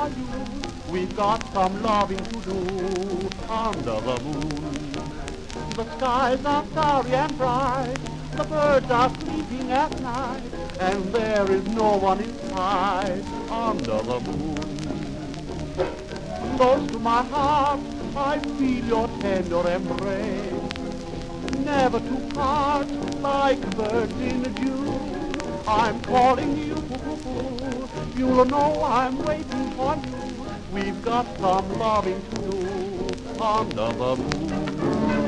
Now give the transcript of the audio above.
are you? We've got some loving to do under the moon. The skies are starry and bright, the birds are sleeping at night, and there is no one inside under the moon. Close to my heart, I feel your tender embrace, never to part like birds in June. I'm calling you, you'll know I'm waiting for you. We've got some loving to do under the moon.